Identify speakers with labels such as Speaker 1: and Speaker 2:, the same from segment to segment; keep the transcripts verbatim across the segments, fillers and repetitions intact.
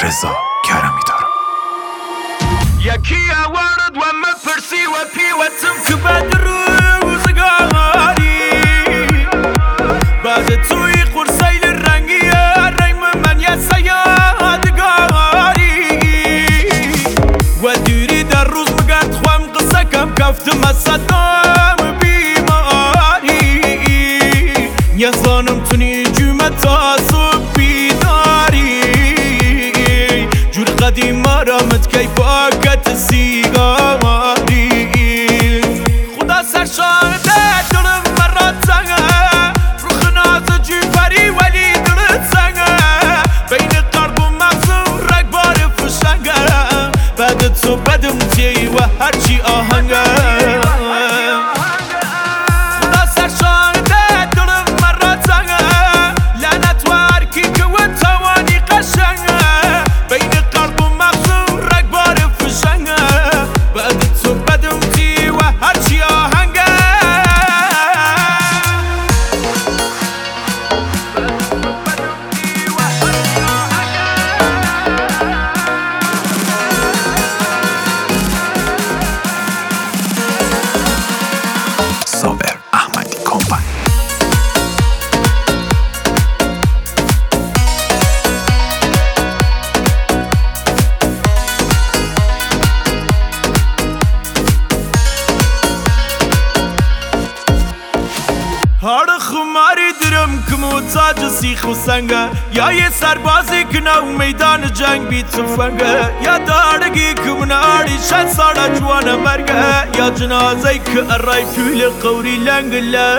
Speaker 1: رضا کرمی دارم.
Speaker 2: یکی اوارد و مپرسی و پیوتم که بعد روزگاری بعد توی قرصیل رنگی رنگ من یه سیادگاری و دوری در روز مگرد خوام قصه کم کفتم از صدام بیماری یه زانم تونی جمعه تا صبح بیداری جور قدیم آرامت کی پاکت سیگاری خدا سر شاهده دلم مرات زنگه روخ ناز جیفری ولی دلت زنگه بین قلب و مغزم رگ بار فشنگه بعد تو بدم تی و هرچی آهنگه خدا سر شاهده دلم مرات زنگه لعنت و هرکی که و توانی قشنگه بین قلب و مغزم رگ بار فشنگه بعد تو بدم تی و هرچی آهنگه
Speaker 1: صابر احمدی کمپانی.
Speaker 2: هر خماری درم که محتاج سیخ و سنگه یا یه سربازی که نو میدان جنگ بی تفنگه یا دارگی که مناری شد سالا جوان مرگه یا جنازه که ارای فیل قوری لنگ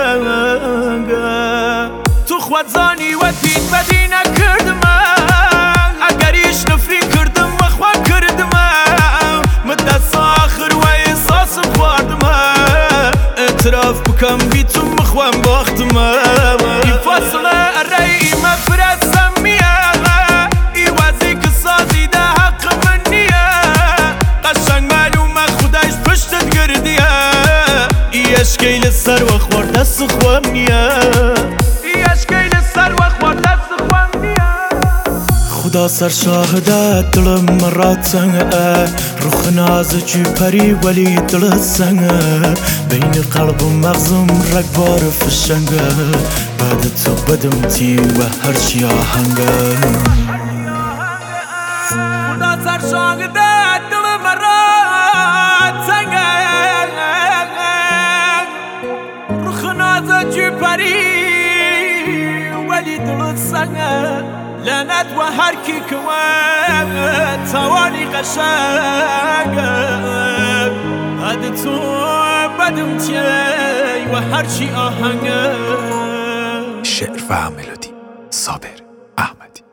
Speaker 2: لنگه تو خوادزانی و دید بدی نکردم اگریش نفری کردم و خواه کردم مدت آخر و احساسم خواردم اعتراف بکم بی تو مخوام باختم این فاصله ارئی مفرستم میه ای وزی که سازیده حق من نیه قشنگ معلومه خودش پشتت گردیه ای اشکیل سر و خورده سخوام نیه ای اشکیل سر و خورده سخوام نیه خدا سر شاهده دلم مرات زنگه روخ ناز جی پری ولی دلت زنگه بین قلب و مغزم رگ بار فشنگه بعد تو بدم تی و هرچی آهنگه خدا سر شاهده دلم مرات زنگه روخ ناز جی پری ولی دلت زنگه لعنت و هر کی که توانی قشنگه بعد تو بدم تی و هرچی آهنگه.
Speaker 1: شعر و ملودی صابر احمدی.